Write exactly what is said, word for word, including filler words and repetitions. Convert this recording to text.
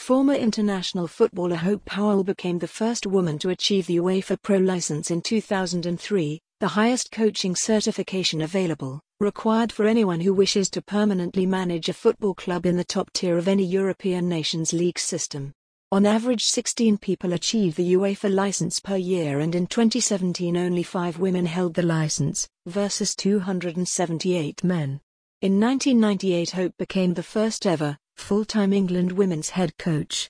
Former international footballer Hope Powell became the first woman to achieve the UEFA Pro license in two thousand three, the highest coaching certification available, required for anyone who wishes to permanently manage a football club in the top tier of any European nations league system. On average sixteen people achieve the UEFA license per year, and in twenty seventeen only five women held the license, versus two hundred seventy-eight men. In nineteen ninety-eight Hope became the first ever, full-time England women's head coach.